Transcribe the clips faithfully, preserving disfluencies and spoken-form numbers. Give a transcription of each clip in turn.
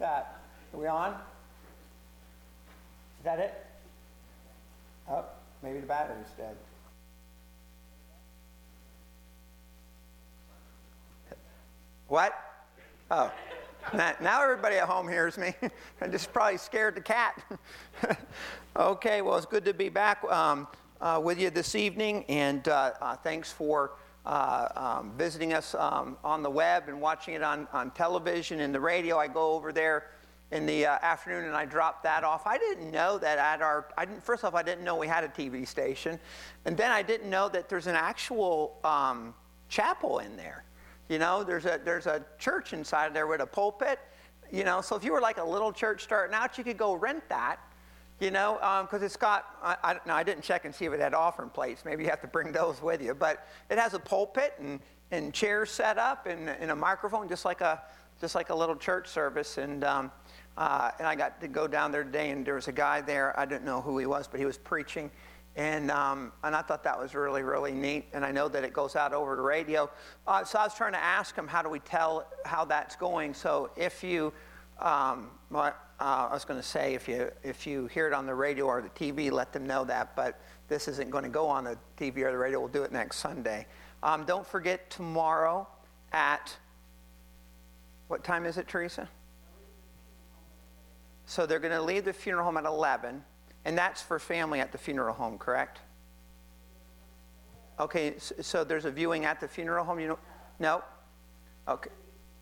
that? Are we on? Is that it? Oh, maybe the battery's dead. What? Oh. Now everybody at home hears me. I just probably scared the cat. Okay, well, it's good to be back um, uh, with you this evening, and uh, uh, thanks for uh, um, visiting us um, on the web and watching it on, on television and the radio. I go over there in the uh, afternoon and I drop that off. I didn't know that at our, I didn't, first off, I didn't know we had a T V station, and then I didn't know that there's an actual um, chapel in there. You know, there's a there's a church inside there with a pulpit. You know, so if you were like a little church starting out, you could go rent that. You know, because um, it's got. I, I, no, I didn't check and see if it had offering plates. Maybe you have to bring those with you. But it has a pulpit and, and chairs set up and, and a microphone, just like a just like a little church service. And um, uh, and I got to go down there today, and there was a guy there. I didn't know who he was, but he was preaching. And um, and I thought that was really, really neat. And I know that it goes out over the radio. Uh, so I was trying to ask him, how do we tell how that's going? So if you, um, uh, I was going to say, if you if you hear it on the radio or the T V, let them know that. But this isn't going to go on the T V or the radio. We'll do it next Sunday. Um, don't forget tomorrow at, what time is it, Teresa? So they're going to leave the funeral home at eleven. And that's for family at the funeral home, correct? Okay, so there's a viewing at the funeral home? You know? No? Okay.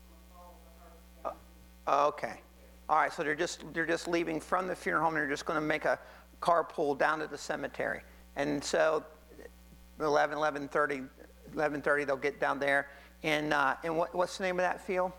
Okay. All right, so they're just they're just leaving from the funeral home, and they're just going to make a carpool down to the cemetery. And so eleven, eleven thirty, eleven thirty they'll get down there. And uh, and what, what's the name of that field?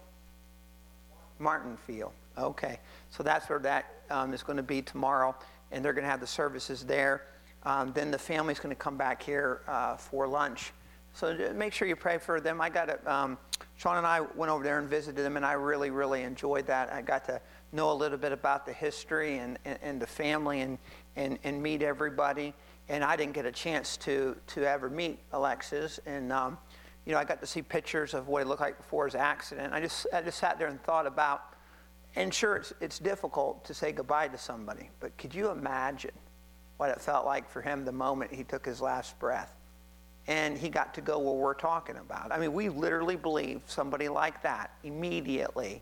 Martin Field. Okay. So that's where that um, is going to be tomorrow. And they're going to have the services there. Um, then the family's going to come back here uh, for lunch. So make sure you pray for them. I got to, um, Sean and I went over there and visited them, and I really, really enjoyed that. I got to know a little bit about the history and, and, and the family and, and, and meet everybody. And I didn't get a chance to to ever meet Alexis. And, um, you know, I got to see pictures of what it looked like before his accident. I just, I just sat there and thought about, and sure, it's, it's difficult to say goodbye to somebody, but could you imagine what it felt like for him the moment he took his last breath? And he got to go where we're talking about. I mean, we literally believe somebody like that immediately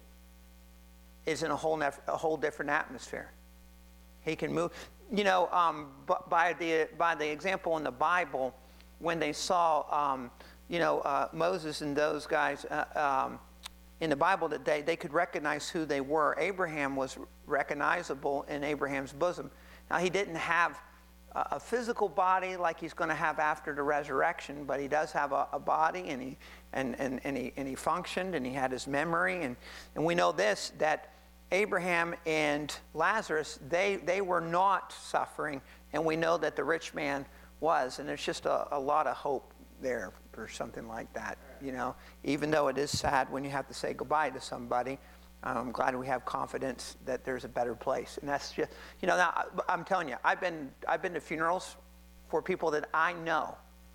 is in a whole, nef- a whole different atmosphere. He can move. You know, um, by, the, by the example in the Bible, when they saw, um, you know, uh, Moses and those guys, uh, um, in the Bible that they, they could recognize who they were. Abraham was recognizable in Abraham's bosom. Now, he didn't have a, a physical body like he's going to have after the resurrection, but he does have a, a body, and he and, and, and, he, and he functioned, and he had his memory. And, and we know this, that Abraham and Lazarus, they, they were not suffering, and we know that the rich man was. And there's just a, a lot of hope there for something like that, you know, even though it is sad when you have to say goodbye to somebody. I'm glad we have confidence that there's a better place. And that's just, you know, now I'm telling you, I've been I've been to funerals for people that I know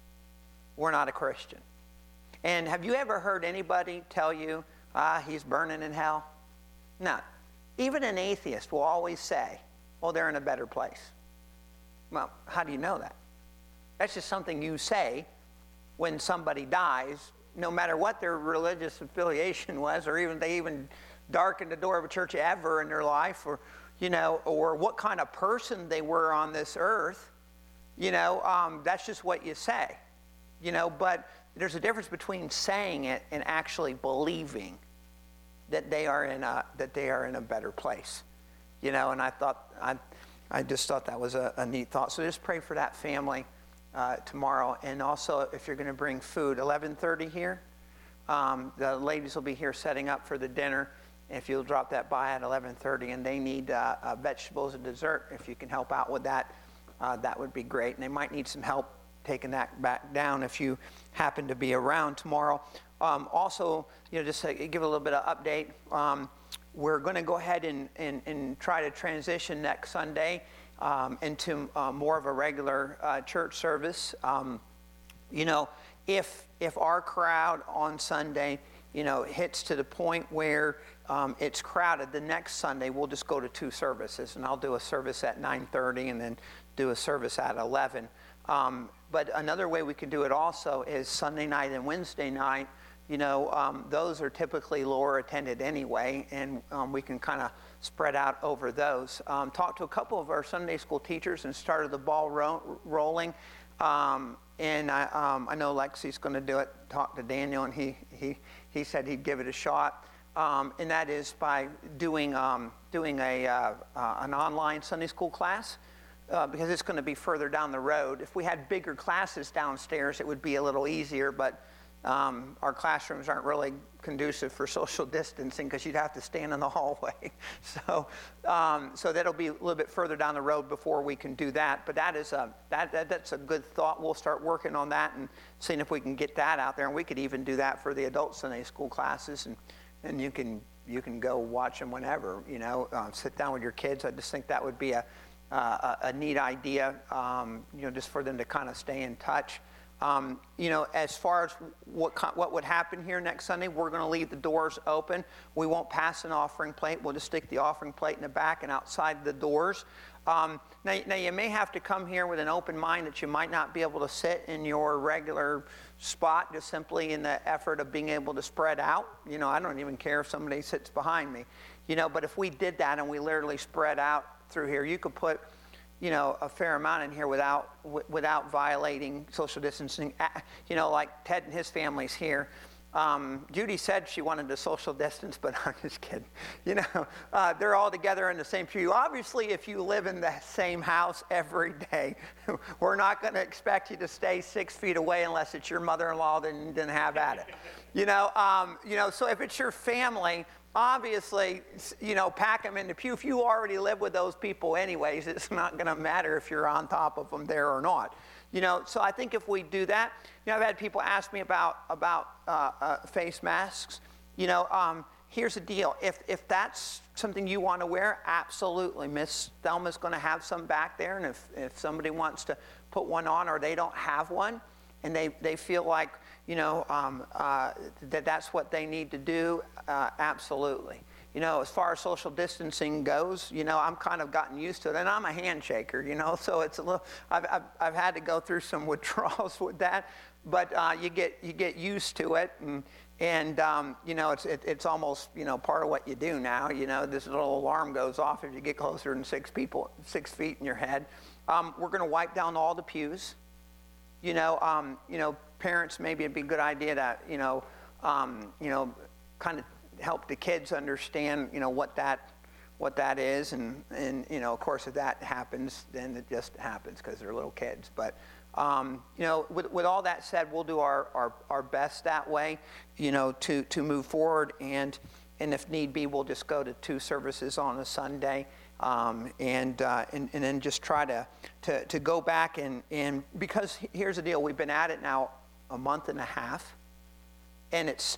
were not a Christian. And have you ever heard anybody tell you, ah, he's burning in hell? No. Even an atheist will always say, well, they're in a better place. Well, how do you know that? That's just something you say when somebody dies, no matter what their religious affiliation was, or even they even darkened the door of a church ever in their life, or, you know, or what kind of person they were on this earth, you know, um, that's just what you say, you know, but there's a difference between saying it and actually believing that they are in a, that they are in a better place, you know, and I thought, I, I just thought that was a, a neat thought. So just pray for that family Uh, tomorrow. And also, if you're going to bring food, eleven thirty here, um, the ladies will be here setting up for the dinner. If you'll drop that by at eleven thirty, and they need uh, uh, vegetables and dessert, if you can help out with that, uh, that would be great. And they might need some help taking that back down if you happen to be around tomorrow. Um, also, you know, just to give a little bit of update, um, we're going to go ahead and, and, and try to transition next Sunday Um, into uh, more of a regular uh, church service. Um, you know, if if our crowd on Sunday, you know, hits to the point where um, it's crowded, the next Sunday we'll just go to two services, and I'll do a service at nine thirty and then do a service at eleven. Um, but another way we can do it also is Sunday night and Wednesday night. You know, um, those are typically lower attended anyway, and um, we can kind of spread out over those. Um, talked to a couple of our Sunday school teachers and started the ball ro- rolling. Um, and I, um, I know Lexi's going to do it. Talked to Daniel, and he he he said he'd give it a shot. Um, and that is by doing um, doing a uh, uh, an online Sunday school class. Uh, because it's going to be further down the road. If we had bigger classes downstairs, it would be a little easier, but um, our classrooms aren't really conducive for social distancing because you'd have to stand in the hallway. so um, so that'll be a little bit further down the road before we can do that. But that is a, that, that that's a good thought. We'll start working on that and seeing if we can get that out there. And we could even do that for the adult Sunday school classes, and, and you can you can go watch them whenever, you know, uh, sit down with your kids. I just think that would be a Uh, a, a neat idea, um, you know, just for them to kind of stay in touch. Um, you know, as far as what what would happen here next Sunday, we're going to leave the doors open. We won't pass an offering plate. We'll just stick the offering plate in the back and outside the doors. Um, now, now, you may have to come here with an open mind that you might not be able to sit in your regular spot, just simply in the effort of being able to spread out. You know, I don't even care if somebody sits behind me. You know, but if we did that and we literally spread out through here, you could put, you know, a fair amount in here without w- without violating social distancing. You know, like Ted and his family's here. Um, Judy said she wanted to social distance, but I'm just kidding. You know, uh, they're all together in the same pew. Obviously, if you live in the same house every day, we're not going to expect you to stay six feet away unless it's your mother-in-law, then, then have at it. You know, um, you know. So if it's your family, obviously, you know, pack them in the pew. If you already live with those people anyways, it's not going to matter if you're on top of them there or not. You know, so I think if we do that, you know, I've had people ask me about about uh, uh, face masks. You know, um, here's the deal. If if that's something you want to wear, absolutely. Miss Thelma's going to have some back there, and if, if somebody wants to put one on or they don't have one, and they, they feel like, you know, um, uh, that that's what they need to do, uh, absolutely. You know, as far as social distancing goes, you know, I'm kind of gotten used to it, and I'm a handshaker, you know, so it's a little, I've, I've, I've had to go through some withdrawals with that, but uh, you get you get used to it, and, and um, you know, it's it, it's almost, you know, part of what you do now. You know, this little alarm goes off if you get closer than six people, six feet in your head. Um, we're going to wipe down all the pews. You know, um, you know, parents, maybe it'd be a good idea to, you know, um, you know, kind of help the kids understand, you know, what that, what that is, and and you know, of course, if that happens, then it just happens because they're little kids. But um, you know, with with all that said, we'll do our, our, our best that way, you know, to to move forward, and and if need be, we'll just go to two services on a Sunday. Um, and, uh, and and then just try to, to, to go back and, and because here's the deal, we've been at it now a month and a half, and it's,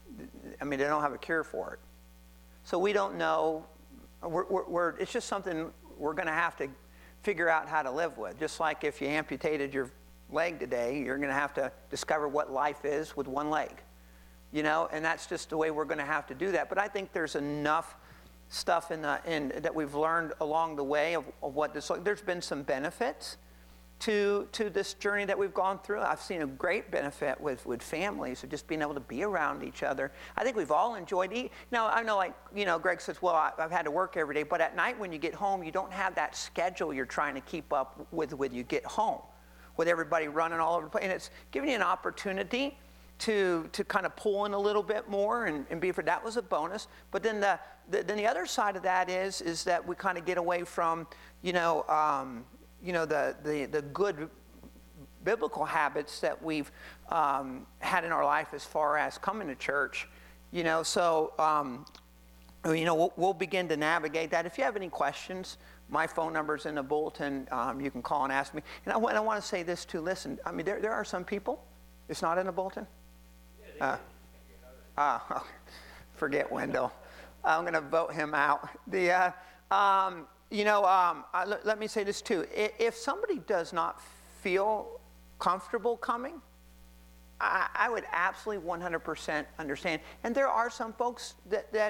I mean, they don't have a cure for it. So we don't know, we're, we're, we're, it's just something we're going to have to figure out how to live with. Just like if you amputated your leg today, you're going to have to discover what life is with one leg. You know, and that's just the way we're going to have to do that. But I think there's enough stuff in the in that we've learned along the way of, of what this. There's been some benefits to to this journey that we've gone through. I've seen a great benefit with with families of just being able to be around each other. I think we've all enjoyed eating. Now I know, like, you know, Greg says, well, I, I've had to work every day, but at night when you get home, you don't have that schedule you're trying to keep up with when you get home, with everybody running all over the place, and it's giving you an opportunity to to kind of pull in a little bit more and, and be for that was a bonus. But then the, the then the other side of that is is that we kind of get away from, you know, um, you know, the, the the good biblical habits that we've um, had in our life as far as coming to church, you know. So um, you know, we'll, we'll begin to navigate that. If you have any questions, my phone number's in the bulletin. Um, you can call and ask me. And I, I want to say this too. Listen, I mean, there there are some people. It's not in the bulletin. Uh, uh, forget Wendell. I'm going to vote him out. The, uh, um, you know, um, I, let, let me say this too. If, if somebody does not feel comfortable coming, I, I would absolutely one hundred percent understand. And there are some folks that, that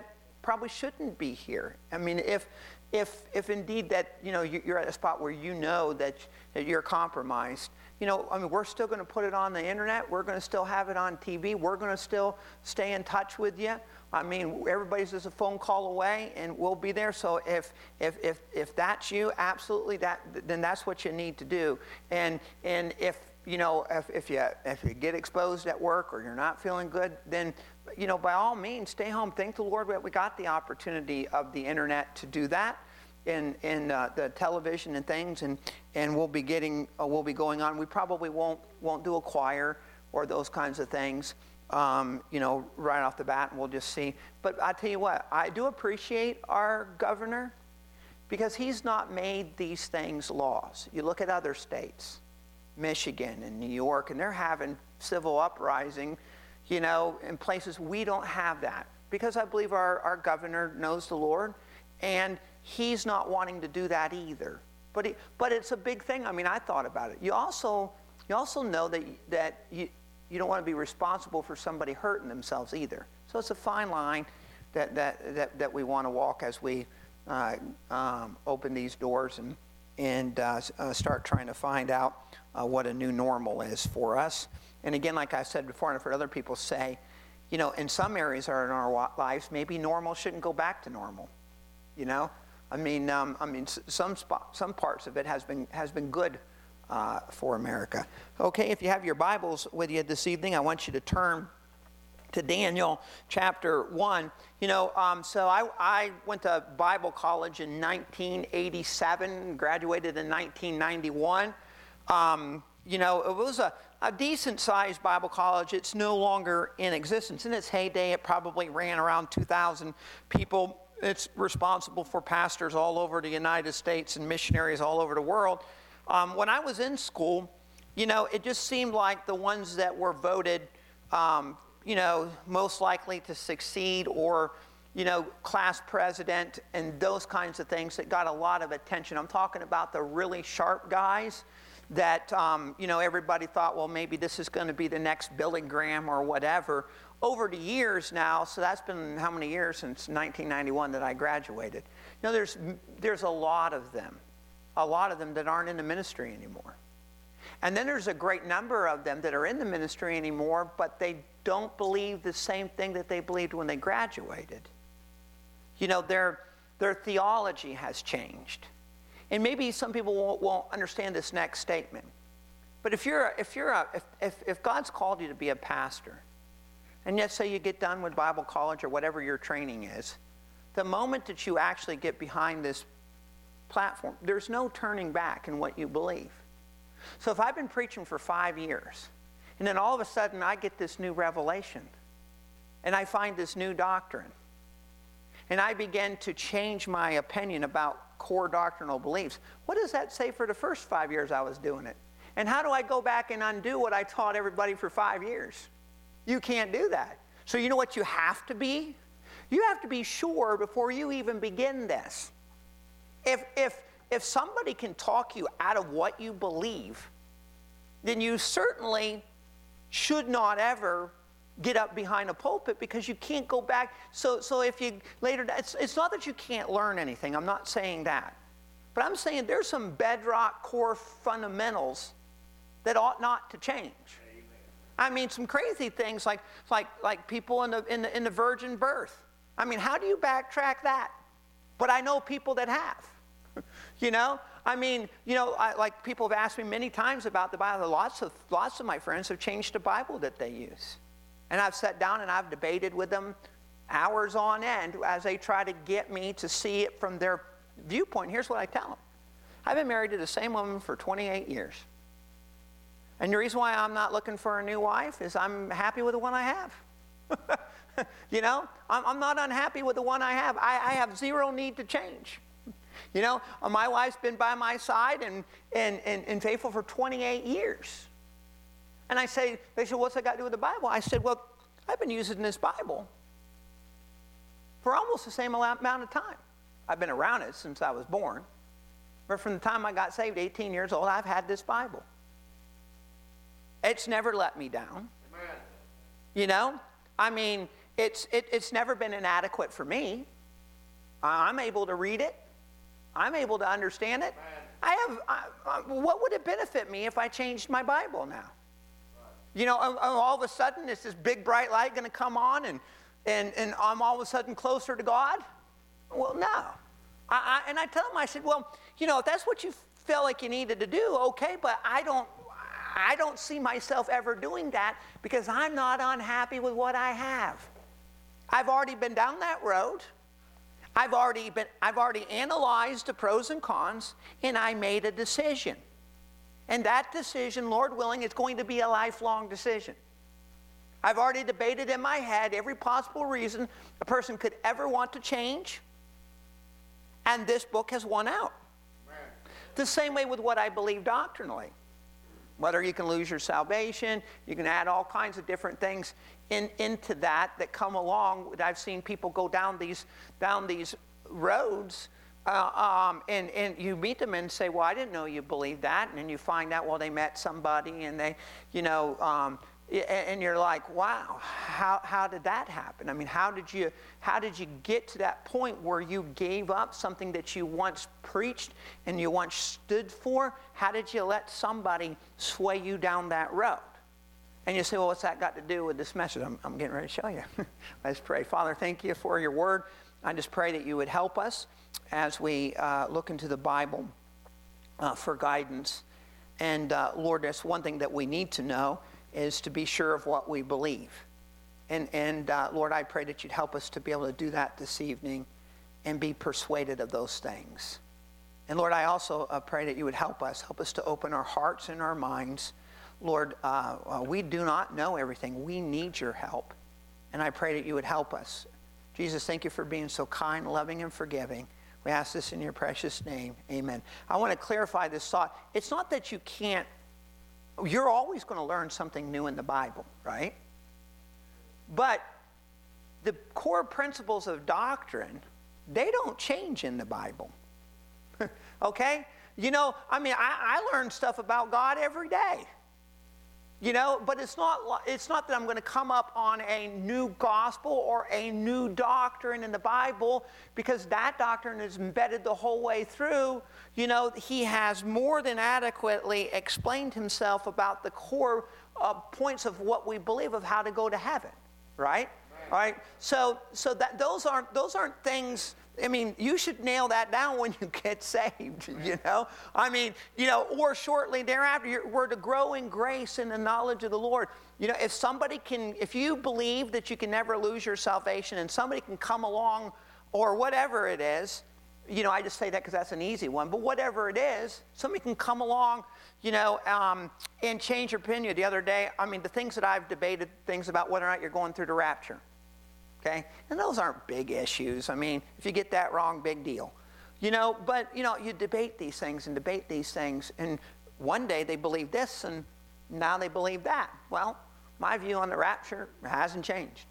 probably shouldn't be here. I mean, if if if indeed that, you know, you're at a spot where you know that, that you're compromised, you know, I mean, we're still going to put it on the internet. We're going to still have it on T V. We're going to still stay in touch with you. I mean, everybody's just a phone call away, and we'll be there. So if if if if that's you, absolutely, that then that's what you need to do. And and if you know if if you if you get exposed at work or you're not feeling good, then you know by all means stay home. Thank the Lord that we got the opportunity of the internet to do that, in in uh, the television and things, and and we'll be getting uh, we'll be going on. We probably won't won't do a choir or those kinds of things. Um, you know, right off the bat, and we'll just see. But I tell you what, I do appreciate our governor because he's not made these things laws. You look at other states, Michigan and New York, and they're having civil uprising, you know, in places we don't have that. Because I believe our, our governor knows the Lord, and he's not wanting to do that either. But he, but it's a big thing. I mean, I thought about it. You also you also know that that you. You don't want to be responsible for somebody hurting themselves either. So it's a fine line that that that, that we want to walk as we uh, um, open these doors and and uh, uh, start trying to find out uh, what a new normal is for us. And again, like I said before, and I've heard other people say, you know, in some areas in our lives, maybe normal shouldn't go back to normal. You know, I mean, um, I mean, some spot, some parts of it has been has been good. Uh, for America. Okay, if you have your Bibles with you this evening, I want you to turn to Daniel chapter one. You know, um, so I, I went to Bible college in nineteen eighty-seven, graduated in nineteen ninety-one. Um, you know, it was a, a decent-sized Bible college. It's no longer in existence. In its heyday, it probably ran around two thousand people. It's responsible for pastors all over the United States and missionaries all over the world. Um, when I was in school, you know, it just seemed like the ones that were voted, um, you know, most likely to succeed, or, you know, class president and those kinds of things that got a lot of attention. I'm talking about the really sharp guys that, um, you know, everybody thought, well, maybe this is going to be the next Billy Graham or whatever. Over the years now, so that's been how many years since nineteen ninety-one that I graduated. You know, there's there's a lot of them. A lot of them that aren't in the ministry anymore. And then there's a great number of them that are in the ministry anymore, but they don't believe the same thing that they believed when they graduated. You know, their, their theology has changed. And maybe some people won't, won't understand this next statement. But if you're, if, you're a, if, if, if God's called you to be a pastor, and yet say you get done with Bible college or whatever your training is, the moment that you actually get behind this platform, there's no turning back in what you believe. So if I've been preaching for five years, and then all of a sudden I get this new revelation, and I find this new doctrine, and I begin to change my opinion about core doctrinal beliefs, what does that say for the first five years I was doing it? And how do I go back and undo what I taught everybody for five years? You can't do that. So you know what you have to be? You have to be sure before you even begin this. If, if, if somebody can talk you out of what you believe, then you certainly should not ever get up behind a pulpit, because you can't go back. So, so if you later, it's, it's not that you can't learn anything. I'm not saying that. But I'm saying there's some bedrock core fundamentals that ought not to change. Amen. I mean, some crazy things like, like, like people in the, in, the, in the virgin birth. I mean, how do you backtrack that? But I know people that have. You know, I mean, you know, I, like people have asked me many times about the Bible. Lots of lots of my friends have changed the Bible that they use, and I've sat down and I've debated with them hours on end as they try to get me to see it from their viewpoint. Here's what I tell them: I've been married to the same woman for twenty-eight years, and the reason why I'm not looking for a new wife is I'm happy with the one I have. You know, I'm, I'm not unhappy with the one I have. I, I have zero need to change. You know, my wife's been by my side and, and, and, and faithful for twenty-eight years. And I say, they said, what's that got to do with the Bible? I said, well, I've been using this Bible for almost the same amount of time. I've been around it since I was born. But from the time I got saved, eighteen years old, I've had this Bible. It's never let me down. Amen. You know, I mean, it's, it, it's never been inadequate for me. I'm able to read it. I'm able to understand it. I have, I, I, what would it benefit me if I changed my Bible now? You know, all of a sudden, is this big bright light going to come on and, and, and I'm all of a sudden closer to God? Well, no. I, I, and I tell them, I said, well, you know, if that's what you felt like you needed to do, okay, but I don't, I don't see myself ever doing that because I'm not unhappy with what I have. I've already been down that road. I've already been, I've already analyzed the pros and cons, and I made a decision. And that decision, Lord willing, is going to be a lifelong decision. I've already debated in my head every possible reason a person could ever want to change, and this book has won out. Amen. The same way with what I believe doctrinally. Whether you can lose your salvation, you can add all kinds of different things in, into that that come along. I've seen people go down these, down these roads, uh, um, and, and you meet them and say, well, I didn't know you believed that. And then you find out, well, they met somebody and they, you know, um, and you're like, wow, how, how did that happen? I mean, how did you how did you get to that point where you gave up something that you once preached and you once stood for? How did you let somebody sway you down that road? And you say, well, what's that got to do with this message? I'm, I'm getting ready to show you. Let's pray. Father, thank you for your word. I just pray that you would help us as we uh, look into the Bible uh, for guidance. And uh, Lord, that's one thing that we need to know, is to be sure of what we believe. And, and uh, Lord, I pray that you'd help us to be able to do that this evening and be persuaded of those things. And Lord, I also uh, pray that you would help us, help us to open our hearts and our minds. Lord, uh, uh, we do not know everything. We need your help. And I pray that you would help us. Jesus, thank you for being so kind, loving, and forgiving. We ask this in your precious name. Amen. I want to clarify this thought. It's not that you can't. You're always going to learn something new in the Bible, right? But the core principles of doctrine, they don't change in the Bible. Okay? You know, I mean, I, I learn stuff about God every day. You know, but it's not, it's not that I'm going to come up on a new gospel or a new doctrine in the Bible, because that doctrine is embedded the whole way through. You know, he has more than adequately explained himself about the core uh, points of what we believe of how to go to heaven, right? Right. All right. So, so that those aren't those aren't things. I mean, you should nail that down when you get saved, you know? I mean, you know, or shortly thereafter, you're, we're to grow in grace and the knowledge of the Lord. You know, if somebody can, if you believe that you can never lose your salvation and somebody can come along or whatever it is, you know, I just say that because that's an easy one, but whatever it is, somebody can come along, you know, um, and change your opinion. The other day, I mean, the things that I've debated, things about whether or not you're going through the rapture. Okay? And those aren't big issues. I mean, if you get that wrong, big deal. You know, but, you know, you debate these things and debate these things, and one day they believe this, and now they believe that. Well, my view on the rapture hasn't changed.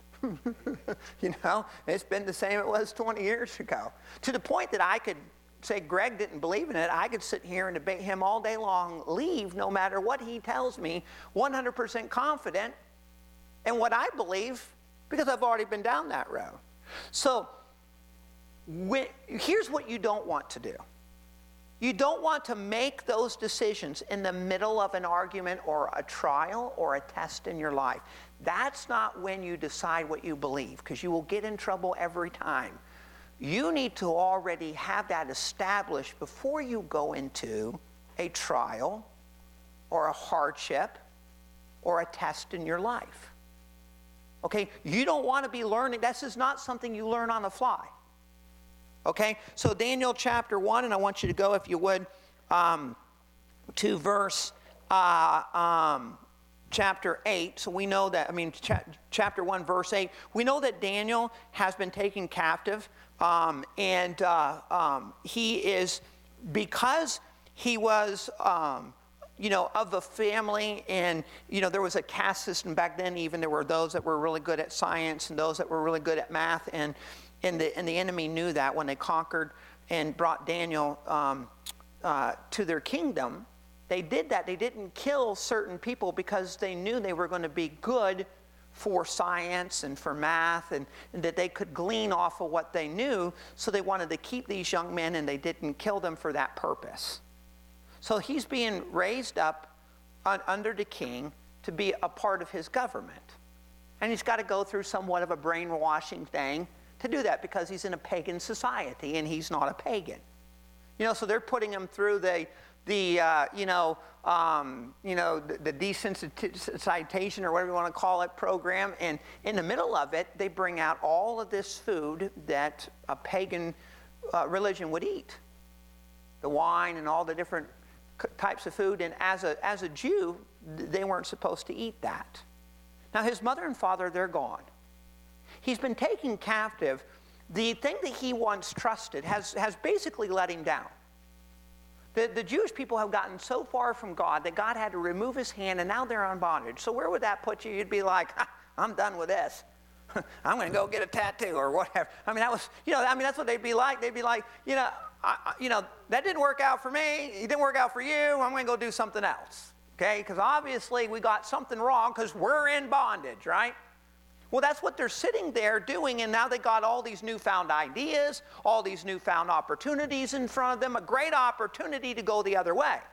You know, it's been the same it was twenty years ago. To the point that I could say Greg didn't believe in it, I could sit here and debate him all day long, leave no matter what he tells me, one hundred percent confident in what I believe, because I've already been down that road. So when, here's what you don't want to do. You don't want to make those decisions in the middle of an argument or a trial or a test in your life. That's not when you decide what you believe, because you will get in trouble every time. You need to already have that established before you go into a trial or a hardship or a test in your life. Okay, you don't want to be learning. This is not something you learn on the fly. Okay, so Daniel chapter one, and I want you to go, if you would, um, to verse uh, um, chapter eight. So we know that, I mean, cha- chapter one, verse eight. We know that Daniel has been taken captive, um, and uh, um, he is, because he was... Um, you know, of the family, and, you know, there was a caste system back then. Even there were those that were really good at science and those that were really good at math, and and the, and the enemy knew that when they conquered and brought Daniel um, uh, to their kingdom. They did that. They didn't kill certain people because they knew they were going to be good for science and for math, and, and that they could glean off of what they knew, so they wanted to keep these young men and they didn't kill them for that purpose. So he's being raised up un, under the king to be a part of his government. And he's got to go through somewhat of a brainwashing thing to do that, because he's in a pagan society and he's not a pagan. You know, so they're putting him through the, the uh, you know, um, you know, the, the desensitization, or whatever you want to call it, program. And in the middle of it, they bring out all of this food that a pagan uh, religion would eat. The wine and all the different types of food. And as a, as a Jew, they weren't supposed to eat that. Now, his mother and father, they're gone. He's been taken captive. The thing that he once trusted has, has basically let him down. The, the Jewish people have gotten so far from God that God had to remove his hand, and now they're on bondage. So where would that put you? You'd be like, I'm done with this. I'm going to go get a tattoo or whatever. I mean, that was, you know, I mean, that's what they'd be like. They'd be like, you know, I, you know, that didn't work out for me. It didn't work out for you. I'm going to go do something else. Okay? Because obviously we got something wrong because we're in bondage, right? Well, that's what they're sitting there doing, and now they got all these newfound ideas, all these newfound opportunities in front of them, a great opportunity to go the other way.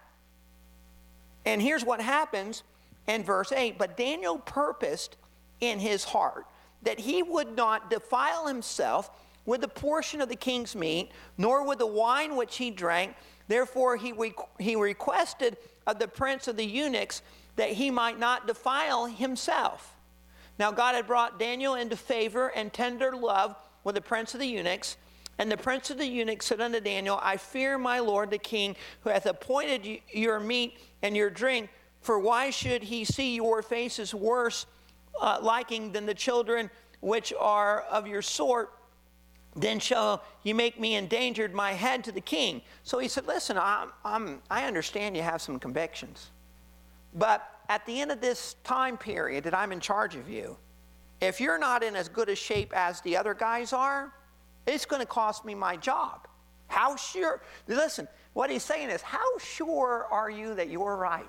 And here's what happens in verse eight. But Daniel purposed in his heart that he would not defile himself with the portion of the king's meat, nor with the wine which he drank. Therefore he, re- he requested of the prince of the eunuchs that he might not defile himself. Now God had brought Daniel into favor and tender love with the prince of the eunuchs. And the prince of the eunuchs said unto Daniel, I fear my lord the king, who hath appointed you, your meat and your drink. For why should he see your faces worse uh, liking than the children which are of your sort? Then shall you make me endangered my head to the king. So he said, listen, I'm, I'm, I understand you have some convictions. But at the end of this time period that I'm in charge of you, if you're not in as good a shape as the other guys are, it's going to cost me my job. How sure? Listen, what he's saying is, how sure are you that you're right?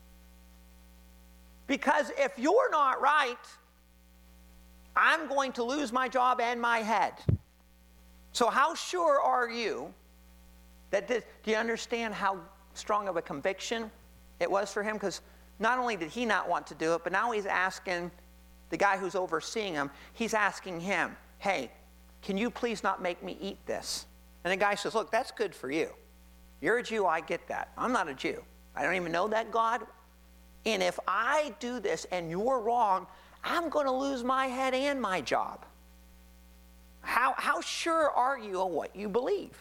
Because if you're not right, I'm going to lose my job and my head. So how sure are you that this, do you understand how strong of a conviction it was for him? Because not only did he not want to do it, but now he's asking the guy who's overseeing him, he's asking him, hey, can you please not make me eat this? And the guy says, look, that's good for you. You're a Jew, I get that. I'm not a Jew. I don't even know that God. And if I do this and you're wrong, I'm going to lose my head and my job. How, how sure are you of what you believe?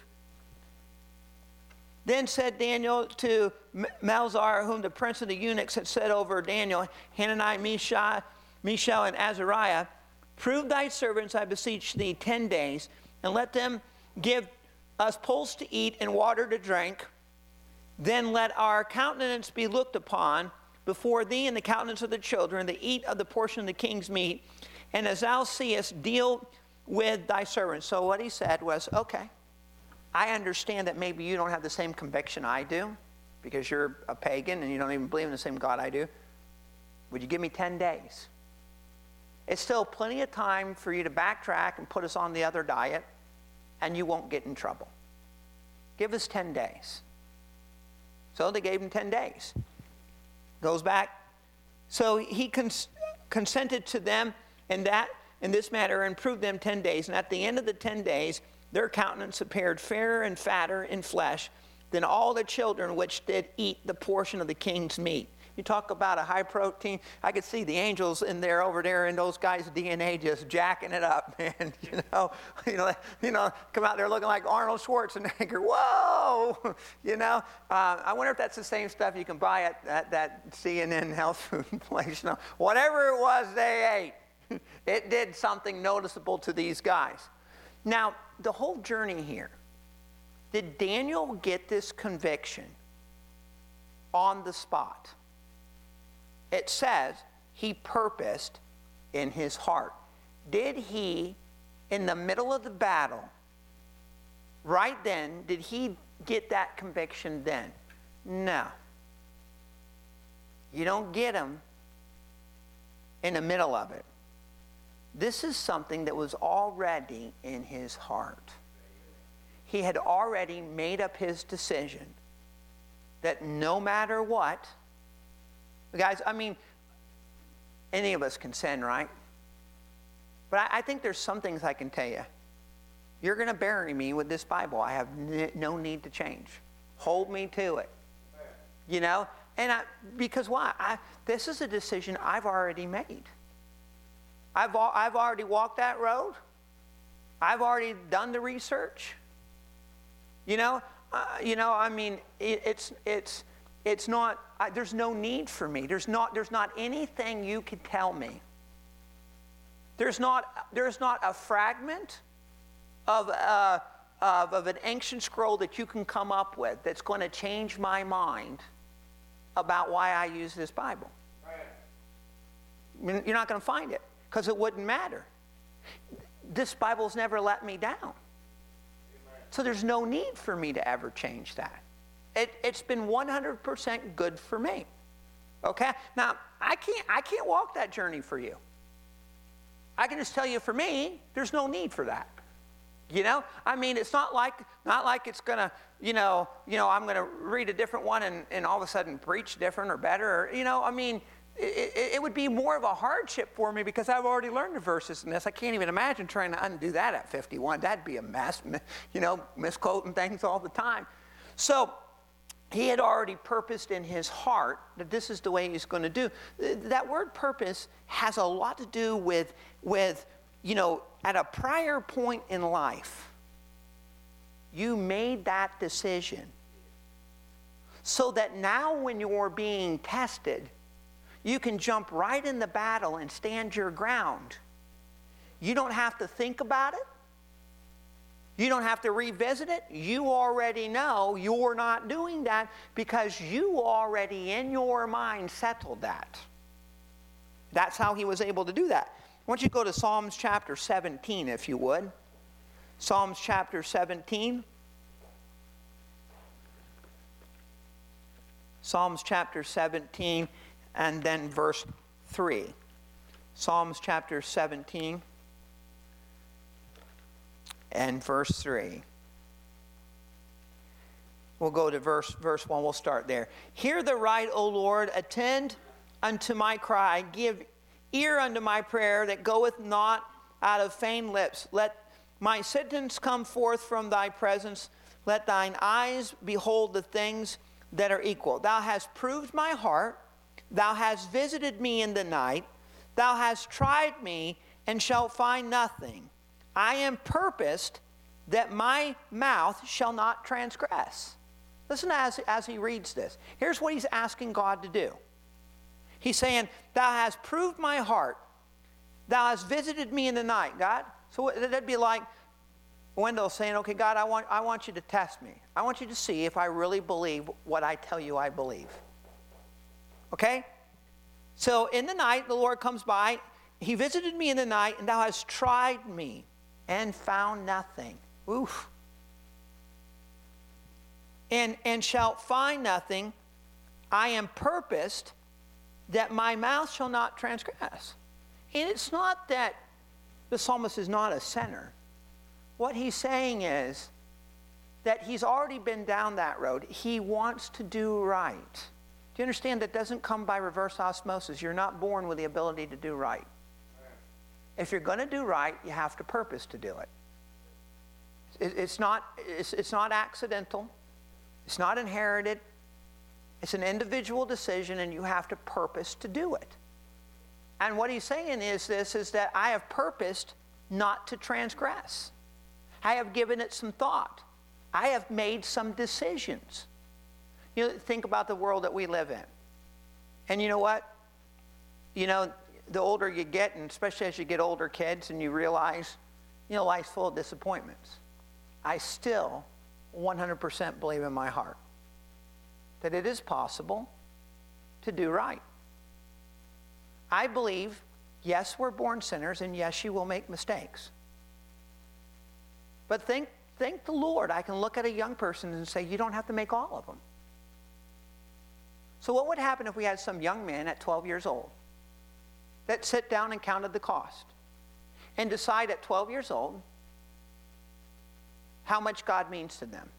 Then said Daniel to Melzar, whom the prince of the eunuchs had set over Daniel, Hananiah, Mishael, Mishael, and Azariah, prove thy servants, I beseech thee, ten days, and let them give us pulse to eat and water to drink. Then let our countenance be looked upon before thee and the countenance of the children, to eat of the portion of the king's meat. And as thou seest, deal with thy servants. So what he said was, okay, I understand that maybe you don't have the same conviction I do, because you're a pagan and you don't even believe in the same God I do. Would you give me ten days? It's still plenty of time for you to backtrack and put us on the other diet, and you won't get in trouble. Give us ten days. So they gave him ten days. Goes back. So he cons- consented to them in that, in this matter, and proved them ten days. And at the end of the ten days, their countenance appeared fairer and fatter in flesh than all the children which did eat the portion of the king's meat. You talk about a high protein. I could see the angels in there, over there, in those guys' D N A just jacking it up, man. You know, you know, you know, come out there looking like Arnold Schwarzenegger. Whoa, you know. Uh, I wonder if that's the same stuff you can buy at, at that C N N health food place. No, whatever it was they ate, it did something noticeable to these guys. Now, the whole journey here, did Daniel get this conviction on the spot? It says he purposed in his heart. Did he, in the middle of the battle, right then, did he get that conviction then? No. You don't get him in the middle of it. This is something that was already in his heart. He had already made up his decision that no matter what, guys, I mean, any of us can sin, right? But I, I think there's some things I can tell you. You're going to bury me with this Bible. I have n- no need to change. Hold me to it. You know? And I, because why? I, this is a decision I've already made. I've, I've already walked that road. I've already done the research. You know? Uh, you know, I mean, it, it's, it's, it's not, I, there's no need for me. There's not, there's not anything you could tell me. There's not, there's not a fragment of, uh, of, of an ancient scroll that you can come up with that's going to change my mind about why I use this Bible. Right. You're not going to find it because it wouldn't matter. This Bible's never let me down. Amen. So there's no need for me to ever change that. It, it's been one hundred percent good for me. Okay? Now, I can't, I can't walk that journey for you. I can just tell you, for me, there's no need for that. You know, I mean, it's not like not like it's gonna, you know, you know, I'm gonna read a different one and, and all of a sudden preach different or better. Or, you know, I mean, it, it, it would be more of a hardship for me because I've already learned the verses in this. I can't even imagine trying to undo that at fifty-one. That'd be a mess, you know, misquoting things all the time. So he had already purposed in his heart that this is the way he's going to do. That word purpose has a lot to do with, with, you know, at a prior point in life, you made that decision so that now when you're being tested, you can jump right in the battle and stand your ground. You don't have to think about it. You don't have to revisit it. You already know you're not doing that because you already in your mind settled that. That's how he was able to do that. I want you to go to Psalms chapter seventeen, if you would. Psalms chapter seventeen. Psalms chapter seventeen, and then verse three. Psalms chapter seventeen and verse three. We'll go to verse, verse one. We'll start there. Hear the right, O Lord. Attend unto my cry. Give ear unto my prayer that goeth not out of feigned lips. Let my sentence come forth from thy presence. Let thine eyes behold the things that are equal. Thou hast proved my heart. Thou hast visited me in the night. Thou hast tried me and shalt find nothing. I am purposed that my mouth shall not transgress. Listen as, as he reads this. Here's what he's asking God to do. He's saying, thou hast proved my heart. Thou hast visited me in the night, God. So that'd be like Wendell saying, okay, God, I want, I want you to test me. I want you to see if I really believe what I tell you I believe. Okay? So in the night, the Lord comes by. He visited me in the night, and thou hast tried me and found nothing. Oof. And, and shalt find nothing. I am purposed that my mouth shall not transgress. And it's not that the psalmist is not a sinner. What he's saying is that he's already been down that road. He wants to do right. Do you understand that doesn't come by reverse osmosis? You're not born with the ability to do right. If you're going to do right, you have to purpose to do it. it it's, not, it's, it's not accidental. It's not inherited. It's an individual decision, and you have to purpose to do it. And what he's saying is this, is that I have purposed not to transgress. I have given it some thought. I have made some decisions. You know, think about the world that we live in. And you know what? You know, the older you get, and especially as you get older kids, and you realize, you know, life's full of disappointments. I still one hundred percent believe in my heart that it is possible to do right. I believe, yes, we're born sinners, and yes, you will make mistakes. But thank, thank the Lord, I can look at a young person and say, you don't have to make all of them. So what would happen if we had some young man at twelve years old that sat down and counted the cost? and decide at twelve years old how much God means to them.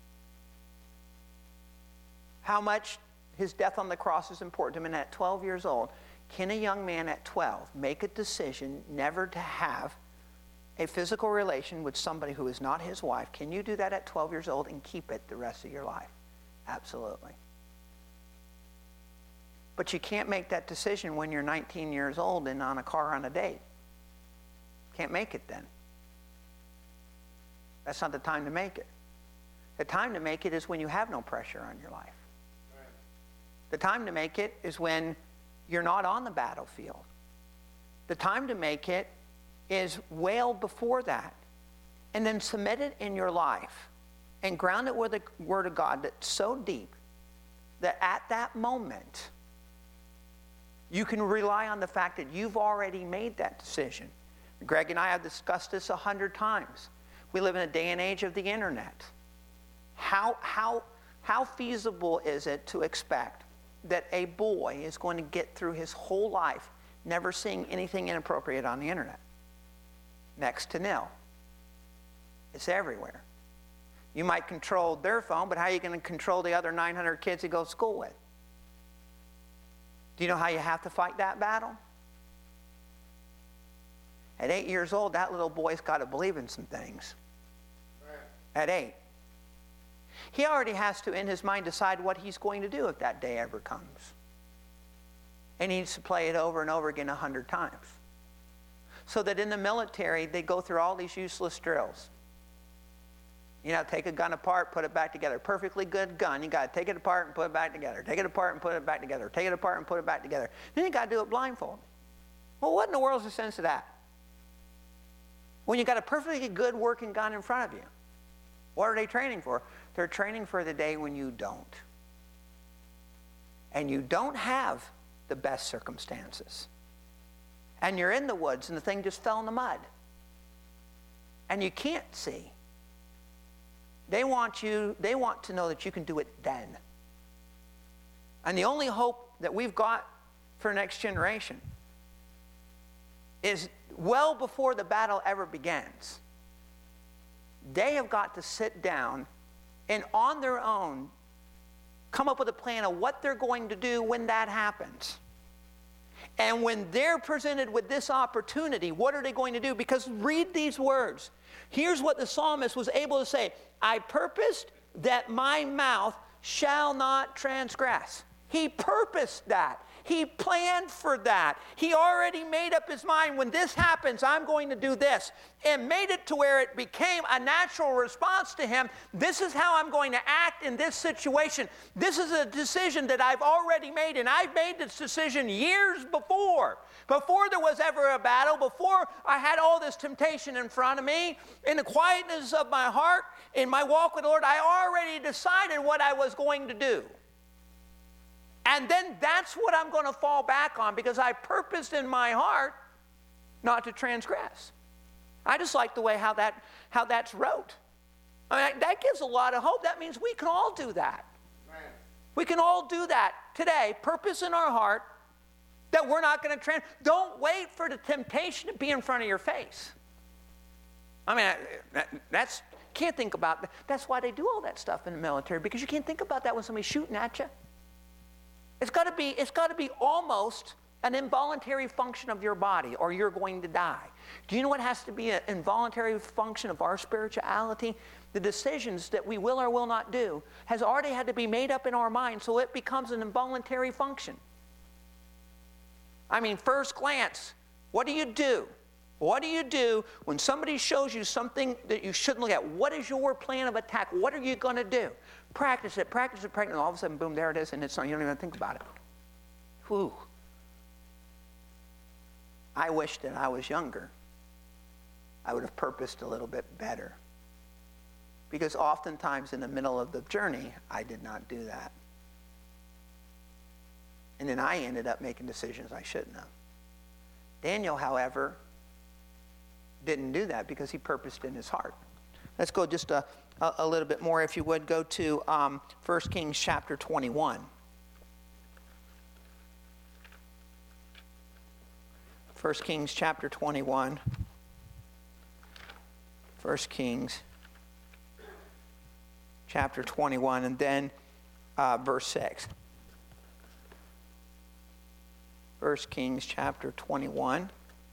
How much his death on the cross is important to him. And at twelve years old, can a young man at twelve make a decision never to have a physical relation with somebody who is not his wife? Can you do that at twelve years old and keep it the rest of your life? Absolutely. But you can't make that decision when you're nineteen years old and on a car on a date. Can't make it then. That's not the time to make it. The time to make it is when you have no pressure on your life. Right. The time to make it is when you're not on the battlefield. The time to make it is well before that. And then submit it in your life and ground it with the Word of God that's so deep that at that moment you can rely on the fact that you've already made that decision. Greg and I have discussed this a hundred times. We live in a day and age of the internet. How, how, how feasible is it to expect that a boy is going to get through his whole life never seeing anything inappropriate on the internet? Next to nil. It's everywhere. You might control their phone, but how are you going to control the other nine hundred kids he goes to school with? Do you know how you have to fight that battle? At eight years old, that little boy's got to believe in some things. Right. At eight. He already has to, in his mind, decide what he's going to do if that day ever comes. And he needs to play it over and over again a hundred times. So that in the military, they go through all these useless drills. You know, take a gun apart, put it back together. Perfectly good gun. You got to take it apart and put it back together. Take it apart and put it back together. Take it apart and put it back together. Then you got to do it blindfolded. Well, what in the world is the sense of that? When you got a perfectly good working gun in front of you, what are they training for? They're training for the day when you don't. And you don't have the best circumstances. And you're in the woods and the thing just fell in the mud. And you can't see. They want you, they want to know that you can do it then. And the only hope that we've got for next generation is well before the battle ever begins. They have got to sit down and on their own come up with a plan of what they're going to do when that happens. And when they're presented with this opportunity, what are they going to do? Because read these words. Here's what the psalmist was able to say. I purposed that my mouth shall not transgress. He purposed that. He planned for that. He already made up his mind, when this happens, I'm going to do this. And made it to where it became a natural response to him. This is how I'm going to act in this situation. This is a decision that I've already made, and I've made this decision years before. Before there was ever a battle, before I had all this temptation in front of me, in the quietness of my heart, in my walk with the Lord, I already decided what I was going to do. And then that's what I'm going to fall back on, because I purposed in my heart not to transgress. I just like the way how that how that's wrote. I mean, that gives a lot of hope. That means we can all do that. Right. We can all do that today. Purpose in our heart that we're not going to trans. Don't wait for the temptation to be in front of your face. I mean, that, that's can't think about that. That's why they do all that stuff in the military, because you can't think about that when somebody's shooting at you. It's got to be, it's got to be almost an involuntary function of your body, or you're going to die. Do you know what has to be an involuntary function of our spirituality? The decisions that we will or will not do has already had to be made up in our mind, so it becomes an involuntary function. I mean, first glance, what do you do? What do you do when somebody shows you something that you shouldn't look at? What is your plan of attack? What are you going to do? Practice it, practice it, practice it. All of a sudden, boom, there it is, and it's not, you don't even think about it. Whew. I wish that I was younger. I would have purposed a little bit better. Because oftentimes in the middle of the journey, I did not do that. And then I ended up making decisions I shouldn't have. Daniel, however, didn't do that because he purposed in his heart. Let's go just a, a, a little bit more, if you would. Go to um, First Kings chapter twenty-one. First Kings chapter twenty-one. First Kings chapter twenty-one, and then uh, verse six. First Kings chapter twenty-one.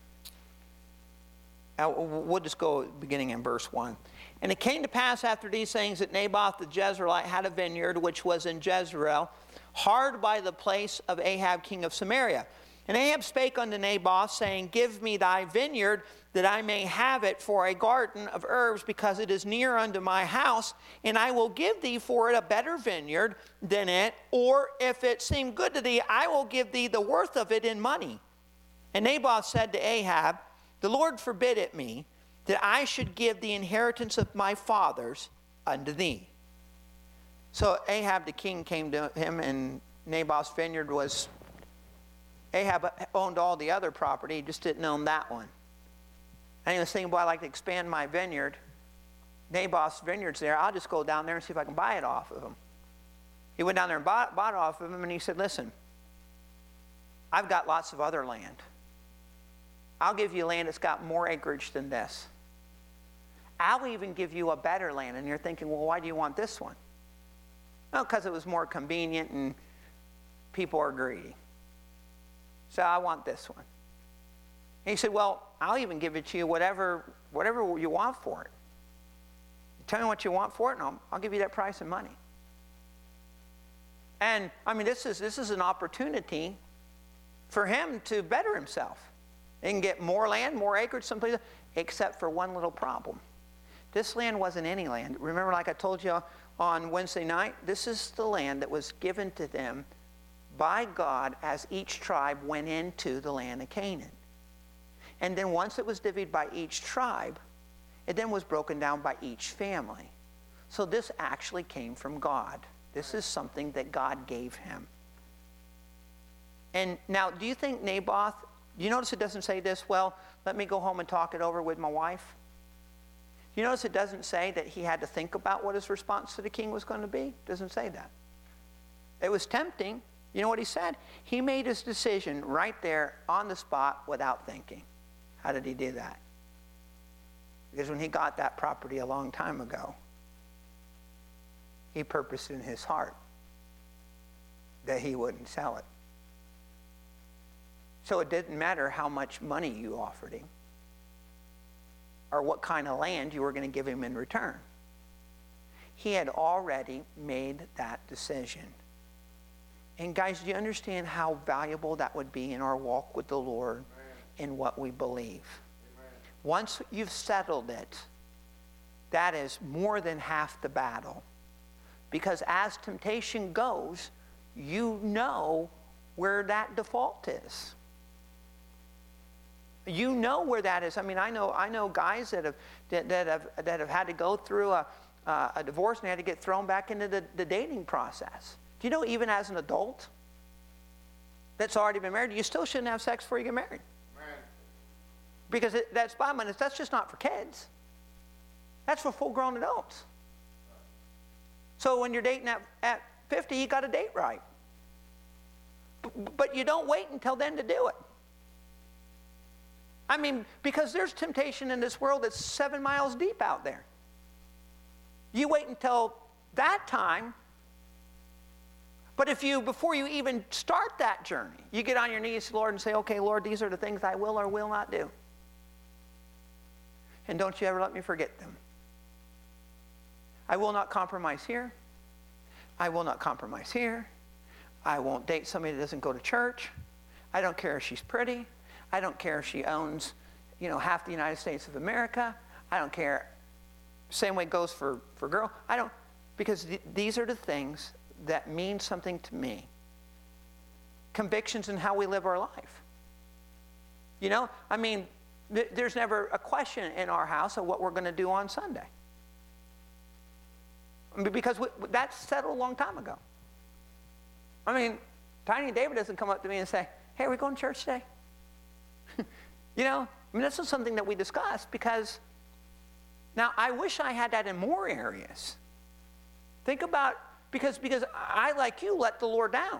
Uh, we'll just go beginning in verse one. And it came to pass after these things that Naboth the Jezreelite had a vineyard which was in Jezreel, hard by the place of Ahab king of Samaria. And Ahab spake unto Naboth, saying, Give me thy vineyard, that I may have it for a garden of herbs, because it is near unto my house, and I will give thee for it a better vineyard than it, or if it seem good to thee, I will give thee the worth of it in money. And Naboth said to Ahab, The Lord forbid it me, that I should give the inheritance of my fathers unto thee. So Ahab the king came to him, and Naboth's vineyard was, Ahab owned all the other property, he just didn't own that one. And he was thinking, boy, I'd like to expand my vineyard. Naboth's vineyard's there. I'll just go down there and see if I can buy it off of him. He went down there and bought, bought it off of him, and he said, listen, I've got lots of other land. I'll give you land that's got more acreage than this. I'll even give you a better land. And you're thinking, well, why do you want this one? Well, because it was more convenient and people are greedy. So I want this one. And he said, well, I'll even give it to you whatever, whatever you want for it. Tell me what you want for it, and I'll, I'll give you that price in money. And, I mean, this is, this is an opportunity for him to better himself. He can get more land, more acreage, someplace, except for one little problem. This land wasn't any land. Remember, like I told you on Wednesday night, this is the land that was given to them by God as each tribe went into the land of Canaan. And then once it was divvied by each tribe, it then was broken down by each family. So this actually came from God. This is something that God gave him. And now, do you think Naboth, you notice it doesn't say this, well, let me go home and talk it over with my wife? You notice it doesn't say that he had to think about what his response to the king was going to be? It doesn't say that. It was tempting. You know what he said? He made his decision right there on the spot without thinking. How did he do that? Because when he got that property a long time ago, he purposed in his heart that he wouldn't sell it. So it didn't matter how much money you offered him or what kind of land you were going to give him in return. He had already made that decision. And guys, do you understand how valuable that would be in our walk with the Lord? Amen. In what we believe? Amen. Once you've settled it, that is more than half the battle. Because as temptation goes, you know where that default is. You know where that is. I mean, I know I know guys that have that, that have that have had to go through a uh, a divorce and had to get thrown back into the, the dating process. Do you know, even as an adult that's already been married, you still shouldn't have sex before you get married? Right. Because it, that's bottom line. That's just not for kids. That's for full-grown adults. So when you're dating at, at fifty, you got to date right. B- but you don't wait until then to do it. I mean, because there's temptation in this world that's seven miles deep out there. You wait until that time. But if you, before you even start that journey, you get on your knees to the Lord and say, okay, Lord, these are the things I will or will not do. And don't you ever let me forget them. I will not compromise here. I will not compromise here. I won't date somebody that doesn't go to church. I don't care if she's pretty. I don't care if she owns, you know, half the United States of America. I don't care. Same way it goes for, for girl. I don't, because th- these are the things that mean something to me. Convictions in how we live our life. You know, I mean, th- there's never a question in our house of what we're going to do on Sunday. I mean, because we, that's settled a long time ago. I mean, Tiny David doesn't come up to me and say, hey, are we going to church today? You know, I mean, that's not something that we discuss, because now I wish I had that in more areas. Think about, because, because I, like you, let the Lord down.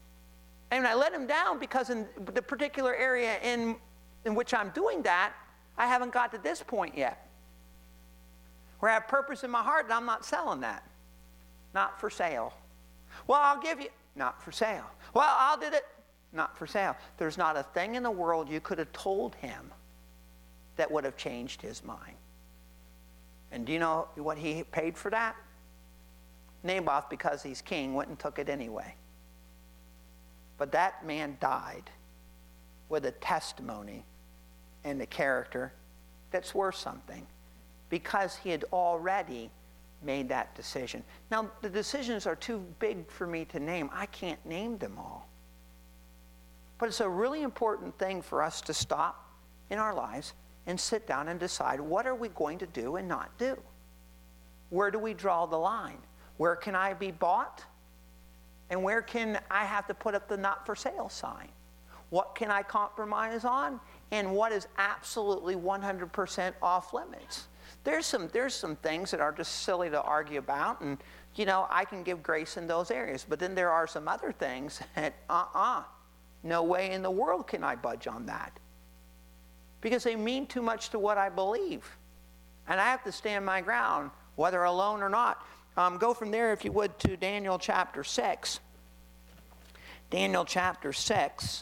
And I let him down because in the particular area in, in which I'm doing that, I haven't got to this point yet. Where I have purpose in my heart and I'm not selling that. Not for sale. Well, I'll give you, not for sale. Well, I'll do it, not for sale. There's not a thing in the world you could have told him that would have changed his mind. And do you know what he paid for that? Naboth, because he's king, went and took it anyway. But that man died with a testimony and a character that's worth something because he had already made that decision. Now, the decisions are too big for me to name. I can't name them all. But it's a really important thing for us to stop in our lives and sit down and decide, what are we going to do and not do? Where do we draw the line? Where can I be bought? And where can I have to put up the not for sale sign? What can I compromise on? And what is absolutely one hundred percent off limits? There's some, there's some things that are just silly to argue about, and, you know, I can give grace in those areas. But then there are some other things that, uh-uh, no way in the world can I budge on that. Because they mean too much to what I believe. And I have to stand my ground, whether alone or not. Um, go from there, if you would, to Daniel chapter six. Daniel chapter six.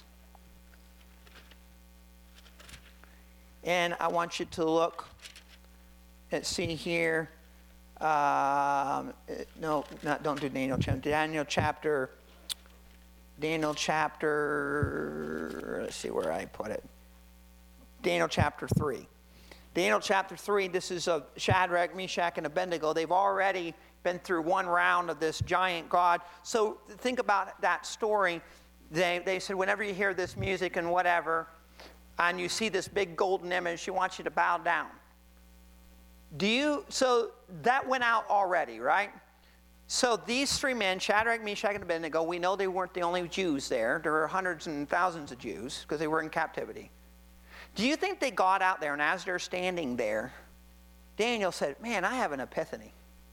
And I want you to look and see here. Um, no, not, don't do Daniel chapter. Daniel chapter. Daniel chapter. Let's see where I put it. Daniel chapter three. Daniel chapter three, this is of Shadrach, Meshach, and Abednego. They've already been through one round of this giant god. So think about that story. They, they said, whenever you hear this music and whatever, and you see this big golden image, she wants you to bow down. Do you, so that went out already, right? So these three men, Shadrach, Meshach, and Abednego, we know they weren't the only Jews there. There were hundreds and thousands of Jews because they were in captivity. Do you think they got out there, and as they're standing there, Daniel said, man, I have an epiphany.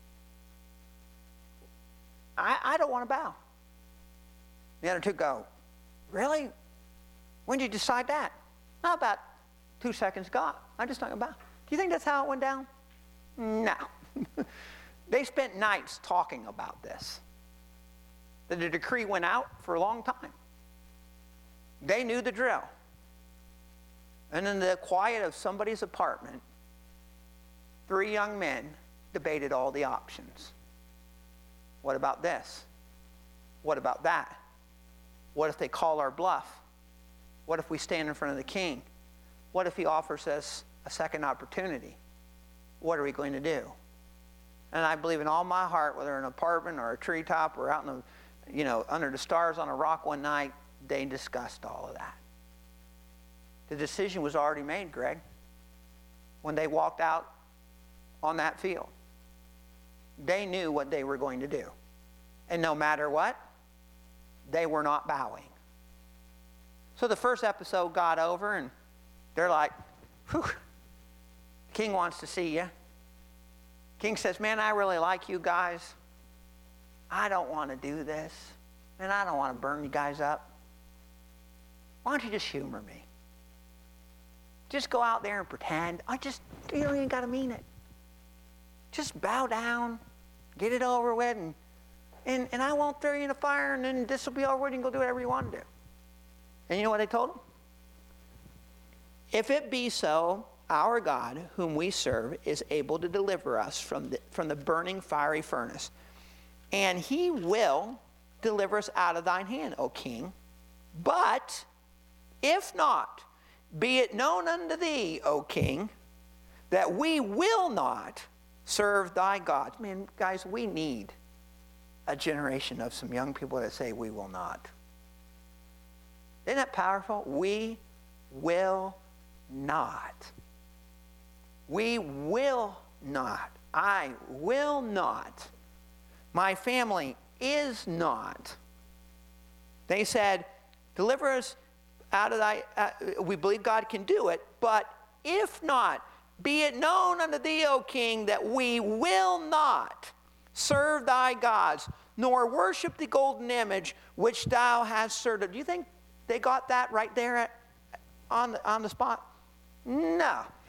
I, I don't want to bow. The other two go, really? When did you decide that? Oh, about two seconds ago. I'm just not going to bow. Do you think that's how it went down? No. They spent nights talking about this. The decree went out for a long time. They knew the drill. And in the quiet of somebody's apartment, three young men debated all the options. What about this? What about that? What if they call our bluff? What if we stand in front of the king? What if he offers us a second opportunity? What are we going to do? And I believe in all my heart, whether in an apartment or a treetop or out in the, you know, under the stars on a rock one night, they discussed all of that. The decision was already made, Greg, when they walked out on that field. They knew what they were going to do. And no matter what, they were not bowing. So the first episode got over, and they're like, whew, the king wants to see you. King says, man, I really like you guys. I don't want to do this. And I don't want to burn you guys up. Why don't you just humor me? Just go out there and pretend. I just, you know, you ain't got to mean it. Just bow down, get it over with, and, and, and I won't throw you in the fire, and then this will be over with, and you can go do whatever you want to do. And you know what they told him? If it be so, our God, whom we serve, is able to deliver us from the, from the burning fiery furnace. And he will deliver us out of thine hand, O king. But if not, be it known unto thee, O king, that we will not serve thy gods. Man, guys, we need a generation of some young people that say we will not. Isn't that powerful? We will not. We will not. I will not. My family is not. They said, deliver us out of thy, uh, we believe God can do it, but if not, be it known unto thee, O king, that we will not serve thy gods, nor worship the golden image which thou hast served. Do you think they got that right there at, on, the, on the spot? No.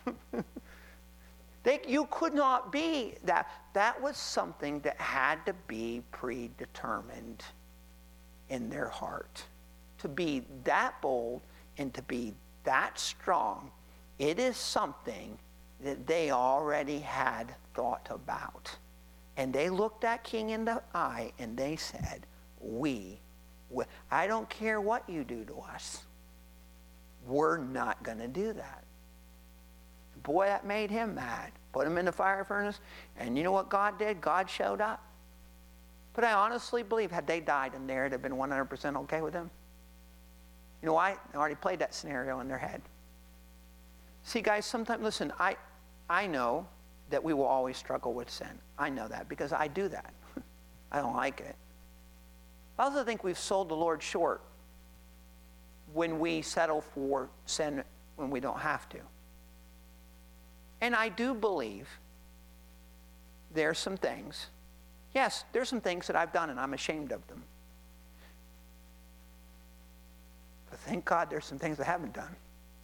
They, you could not be that. That was something that had to be predetermined in their heart. To be that bold and to be that strong, it is something that they already had thought about. And they looked that king in the eye and they said, we, will. I don't care what you do to us. We're not going to do that. Boy, that made him mad. Put him in the fire furnace. And you know what God did? God showed up. But I honestly believe had they died in there, it'd have been one hundred percent okay with them. You know why? They already played that scenario in their head. See, guys, sometimes, listen, I, I know that we will always struggle with sin. I know that because I do that. I don't like it. I also think we've sold the Lord short when we settle for sin when we don't have to. And I do believe there's some things, yes, there's some things that I've done and I'm ashamed of them. But thank God there's some things I haven't done.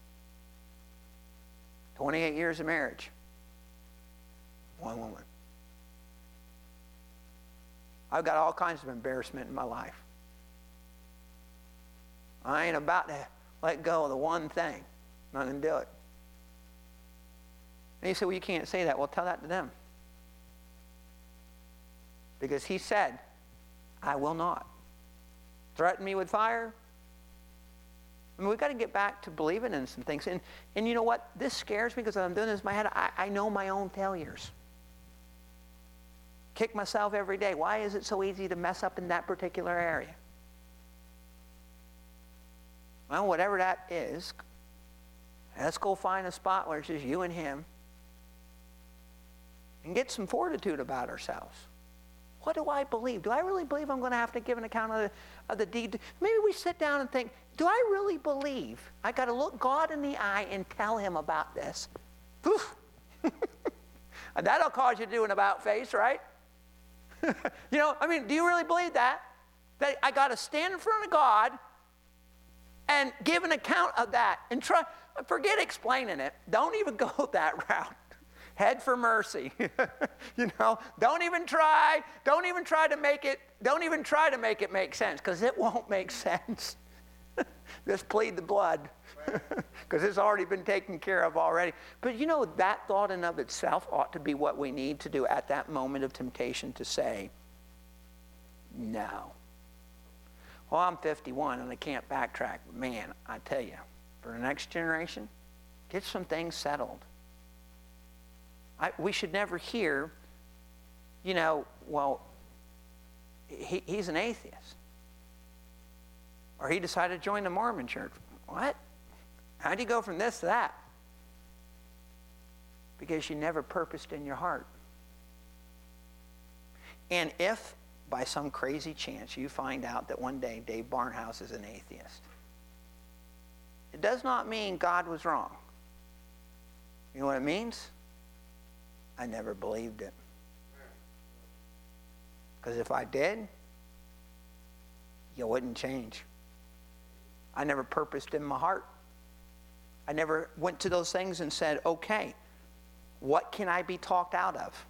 twenty-eight years of marriage. One woman. I've got all kinds of embarrassment in my life. I ain't about to let go of the one thing. I'm not going to do it. And you say, well, you can't say that. Well, tell that to them. Because he said, I will not. Threaten me with fire? I mean, we've got to get back to believing in some things. And, and you know what? This scares me because I'm doing this in my head. I, I know my own failures. Kick myself every day. Why is it so easy to mess up in that particular area? Well, whatever that is, let's go find a spot where it's just you and him and get some fortitude about ourselves. What do I believe? Do I really believe I'm going to have to give an account of the, of the deed? Maybe we sit down and think, do I really believe I got to look God in the eye and tell him about this? That'll cause you to do an about face, right? You know, I mean, do you really believe that? That I got to stand in front of God and give an account of that and try, forget explaining it. Don't even go that route. Head for mercy. You know, don't even try, don't even try to make it, don't even try to make it make sense because it won't make sense. Just plead the blood because it's already been taken care of already. But you know, that thought in of itself ought to be what we need to do at that moment of temptation to say, no. Well, I'm fifty-one and I can't backtrack. Man, I tell you, for the next generation, get some things settled. I, we should never hear, you know, well, he, he's an atheist. Or he decided to join the Mormon church. What? How do you go from this to that? Because you never purposed in your heart. And if by some crazy chance you find out that one day Dave Barnhouse is an atheist, it does not mean God was wrong. You know what it means? I never believed it. Because if I did, you wouldn't change. I never purposed in my heart. I never went to those things and said, okay, what can I be talked out of?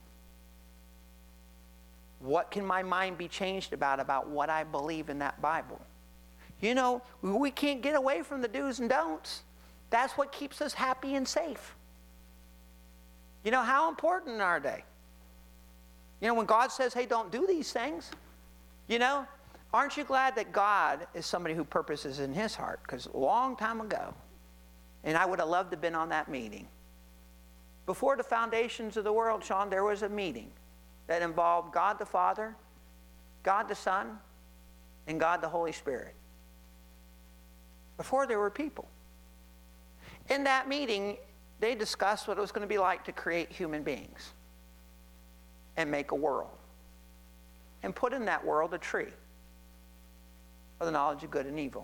What can my mind be changed about, about what I believe in that Bible? You know, we can't get away from the do's and don'ts. That's what keeps us happy and safe. You know, how important are they? You know, when God says, hey, don't do these things, you know, aren't you glad that God is somebody who purposes in his heart? Because a long time ago, and I would have loved to have been on that meeting. Before the foundations of the world, Sean, there was a meeting that involved God the Father, God the Son, and God the Holy Spirit. Before there were people. In that meeting, they discussed what it was going to be like to create human beings and make a world. And put in that world a tree of the knowledge of good and evil.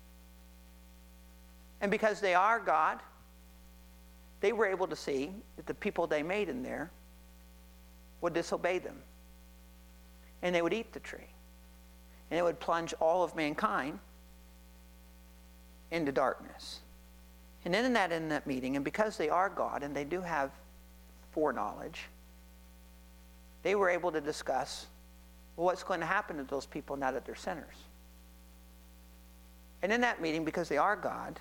And because they are God, they were able to see that the people they made in there would disobey them. And they would eat the tree. And it would plunge all of mankind into darkness. And then in that, in that meeting, and because they are God and they do have foreknowledge, they were able to discuss, well, what's going to happen to those people now that they're sinners. And in that meeting, because they are God,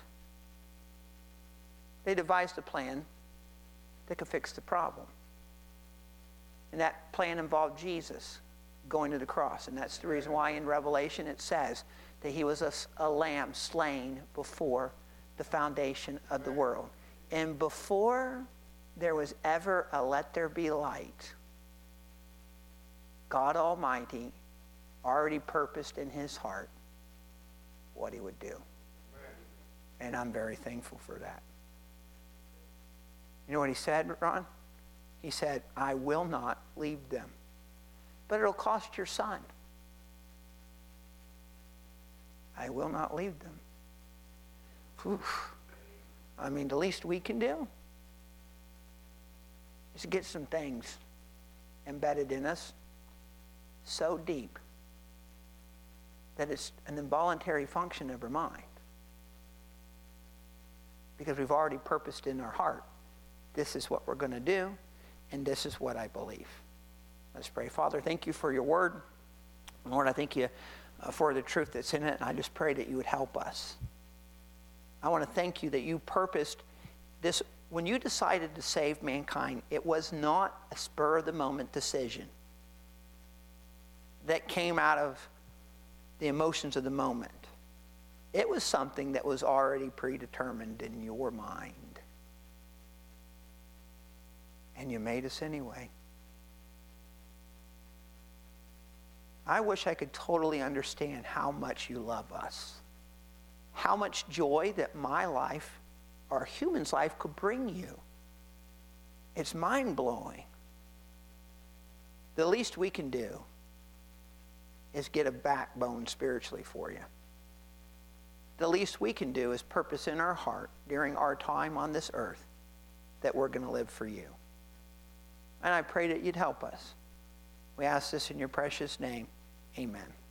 they devised a plan that could fix the problem. And that plan involved Jesus going to the cross. And that's the reason why in Revelation it says that he was a, a lamb slain before the foundation of the world. And before there was ever a let there be light, God Almighty already purposed in his heart what he would do. And I'm very thankful for that. You know what he said, Ron? He said, I will not leave them, but it'll cost your son. I will not leave them. Whew. I mean, the least we can do is to get some things embedded in us so deep that it's an involuntary function of our mind. Because we've already purposed in our heart, this is what we're going to do, and this is what I believe. Let's pray. Father, thank you for your word. Lord, I thank you uh, for the truth that's in it, and I just pray that you would help us. I want to thank you that you purposed this. When you decided to save mankind, it was not a spur-of-the-moment decision that came out of the emotions of the moment. It was something that was already predetermined in your mind. And you made us anyway. I wish I could totally understand how much you love us. How much joy that my life, or a human's life, could bring you. It's mind-blowing. The least we can do is get a backbone spiritually for you. The least we can do is purpose in our heart during our time on this earth that we're going to live for you. And I pray that you'd help us. We ask this in your precious name. Amen.